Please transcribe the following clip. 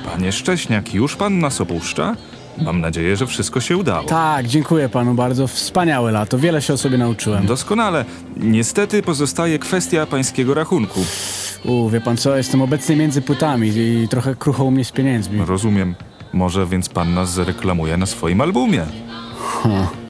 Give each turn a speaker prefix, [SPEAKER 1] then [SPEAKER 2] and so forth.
[SPEAKER 1] Panie Szcześniak, już pan nas opuszcza? Mam nadzieję, że wszystko się udało.
[SPEAKER 2] Tak, dziękuję panu bardzo. Wspaniałe lato. Wiele się o sobie nauczyłem.
[SPEAKER 1] Doskonale. Niestety pozostaje kwestia pańskiego rachunku.
[SPEAKER 2] Wie pan co, jestem obecnie między płytami i trochę krucho u mnie z pieniędzmi.
[SPEAKER 1] Rozumiem. Może więc pan nas zareklamuje na swoim albumie.